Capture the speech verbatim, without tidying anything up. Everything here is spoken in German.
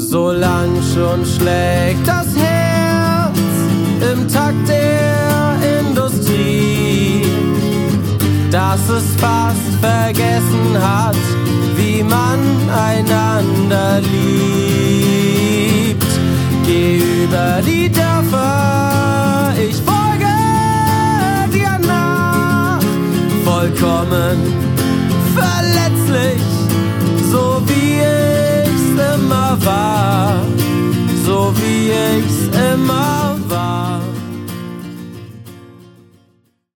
So lang schon schlägt das Herz im Takt der Industrie, dass es fast vergessen hat, wie man einander liebt. Geh über die Dörfer, ich folge dir nach, vollkommen verletzlich.